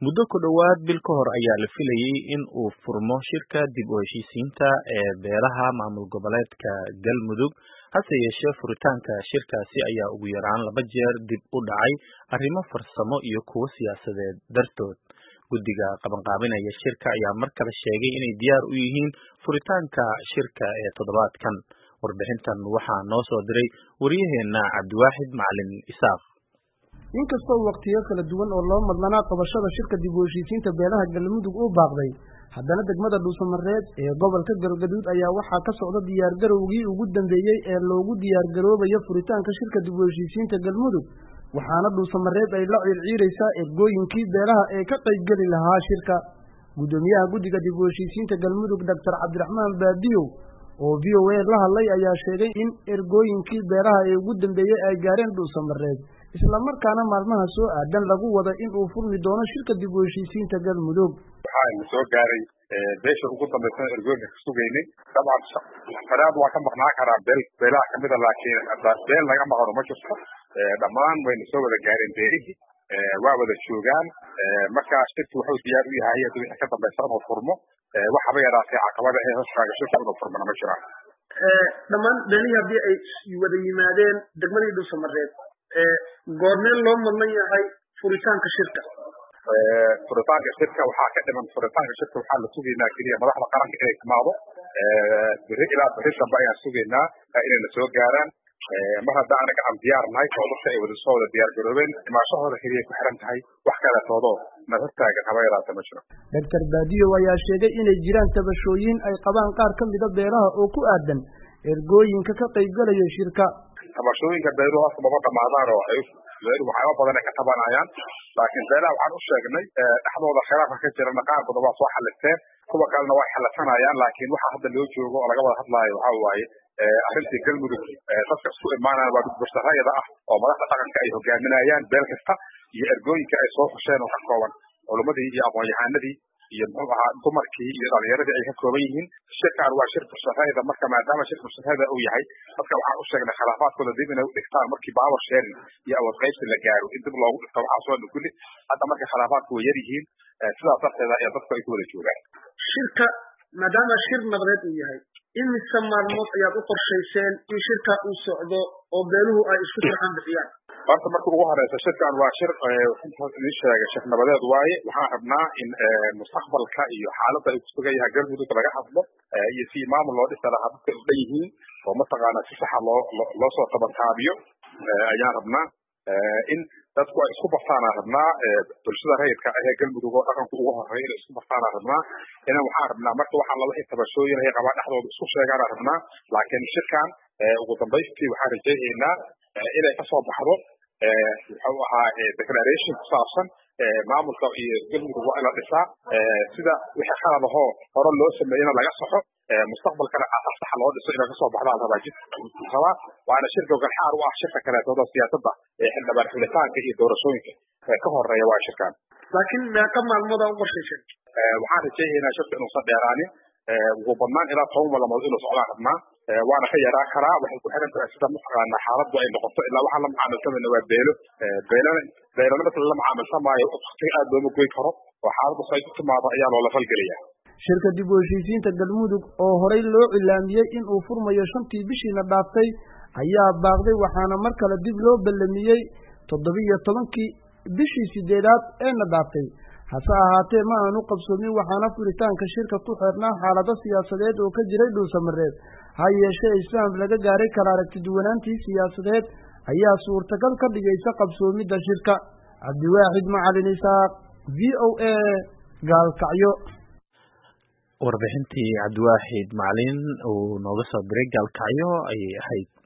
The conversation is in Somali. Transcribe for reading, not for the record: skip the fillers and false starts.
Muddo ku dhowaad bil ka hor ayaa la filayay in uu furmo shirka dib u heshiisiinta ee beelaha maamul goboleedka Galmudug. Hase yeeshee, furitaanka shirkaasi ayaa ugu yaraan 2 jeer dib u dhacay arrimo farsamo iyo kuwo siyaasadeed dartood. Guddiga qabanqaabinaya shirka ayaa mar kale sheegay inay diyaar u yihiin furitaanka shirka ee toddobaadkan. Warbixintan waxaa noo soo diray wariyaheena Cabdiwaaxid Macalin Isaaq. inkastoo waqtiyo kala duwan oo loo madlanaa qabashada shirka dib u heshiisiinta beelaha Galmudug uu baaqday, haddana degmada Dhuusamareeb ee gobolka Galgaduud ayaa waxaa ka socda diyaar garowgii ugu dambeeyay ee loogu diyaar garoobayo furitaanka shirka dib u heshiisiinta Galmudug, waxaana Dhuusamareeb ay la ciirciiraysaa ergooyinkii beelaha ee ka qaybgeli lahaa shirka. Gudoomiyaha guddiga dib u heshiisiinta Galmudug Dr. Cabdiraxmaan Baadiyow oo VOA la hadlay ayaa sheegay in ergooyinkii beelaha ee ugu dambeeyay ay gaareen Dhuusamareeb, isla markaana maalmaha soo aadan lagu wada in uu furmi doono shirka dib u heshiisiinta Galmudug. waxaa soo gaaray beesha ugu dambaysan ergooyinka ka sugaynay. dabcan faraad waa ka maqnaa karaa beelaha kamida, laakiin beel laga maqano ma jirto. dhammaan wayna soo wada gaareen beelihii, waa wada joogaan. markaa shirki wuxuu diyaar u yahay wixii ka dambaysa inuu furmo. waxaba yaraatay caqabada ee hoostaaga shirka inuu furmana ma jiraan. dhammaan beelihii haddii ay wada yimaadeen degmadii Dhuusamareeb, goormeen loo madlan yahay furitaanka shirka? furitaanka shirka waxaa ka dhiman. furitaanka shirka waxaa la sugaynaa keliya madaxda qaranka inay timaado. beri ilaa beri dambe ayaan sugaynaa inayna soo gaaraan. mar hadda anaga aan diyaar nahay oo dadka ay soo wada diyaar garoobeen, imaashahooda keliya ku xiran tahay. wax kaleetoodoo na hortaagan haba yaraata ma jiro. Dr. Baadiyow ayaa sheegay inay jiraan tabashooyin ay qabaan qaar ka mida beelaha oo ku aadan ergooyinka ka qaybgalaya shirka. tabashooyinka beeluhu horta maba dhamaadaan oo beeluhu waxyaaba badan ay ka tabanayaan, laakiin beelaha waxaan u sheegnay dhexdooda khilaafka ka jirana qaarkood waa soo xalisteen, kuwa kalena way xalasanayaan. laakiin waxa hadda loo joogo oo laga wada hadlaayo waxaa waaye arrintii Galmudug. dadka isku imaanaya waa dad bulshada ah oo madaxda dhaqanka ay hogaaminayaan beel kasta, iyo ergooyinka ay soo fusheen oo ka kooban culumadii iyo aqoon-yahanadii iyo muxuu ahaa dumarkii iyo dhalinyaradii ay ka kooban yihiin. shirkan waa shir bulshada. marka maadaama shir bulshada uu yahay, dadka waxaan u sheegnay khilaafaadkooda dib inay u dhigtaan markii power sharing iyo awood qaybsi la gaaro, in dib loogu dhigto waxaa soo kulli. hadda marka khilaafaadku way yar yihiin, sidaas darteeda ee dadku ay ku wada joogaan. shirka maadaama shir nabdeed uu yahay, imise maalmood ayaad u qorshayseen in shirka uu socdo oo beeluhu ay isku sharxan bixiyaan? horta marka ugu horeysa shirkan waa shir idin sheegay shir nabadeed waaye. waxaan rabnaa in mustaqbalka iyo xaaladda ay ku sugan yahay Galmudug laga hadlo, iyo si maamul loo dhisi lahaa dadka u dhan yihiin oo mataqaanaa si saxa loo soo tabantaabiyo ayaan rabnaa. in dadku ay isku bartaanaan rabnaa. bulshada rayidka ee Galmudug oo dhaqanku ugu horeeya inay isku bartaanaan rabnaa. waxaan rabnaa marka waxaa la wixii tabashooyin ay qabaan dhexdooda isku sheegaanaan rabnaa. laakiin shirkan ugu dambaystii waxaan rajaynaynaa inay kasoo baxdo wuxuu ahaa declaration ku saabsan maamulka iyo Galmudug waa in la dhisaa. sida wixii khalad ahoo hore loo sameeyena laga saxo, mustaqbalkana asax sax loo dhiso inay kasoo baxdaan rabaa jidka rabaa. waana shirka garxaar u ah shirka kaleetooda siyaasadda xildhibaan xulitaanka iyo doorashooyinka ka horeeya waa shirkan. laakiin meeqa maalmooda u qorshaysan? waxaan rajaynaynaa shirka inuusan dheeraanin, ugu badnaan ilaa 10 maalmood inuu socdaan rabnaa. waana ka yaraa karaa. waxay ku xiran tahay sida mataqaanaa xaaladdu ay noqoto. ilaa waxaa la macaamilsamayna waa beelana marka la macaamilsamaayo waqtiga aad looma goyn karo, oo xaaladdu say ku timaado ayaa loola falgelaya. shirka dib u heshiisiinta Galmudug oo horey loo cilaamiyey in uu furmayo 5tii bishii la dhaaftay ayaa baaqday, waxaana mar kale dib loo ballamiyey 17kii bishii 8aad ee la dhaaftay. hase ahaatee ma aanu qabsoomin, waxaana furitaanka shirka ku xirnaa xaalado siyaasadeed oo ka jiray Dhuusamareeb. ha yeeshee isfaham laga gaaray kala aragti duwanaantii siyaasadeed ayaa suurtagal ka dhigaysa qabsoomidda shirka. Cabdiwaaxid Macalin Isaaq, VOA, Gaalkacyo. Warbixintii Cabdiwaaxid Macalin uu nooga soo diray Gaalkacyo ayay ahayd.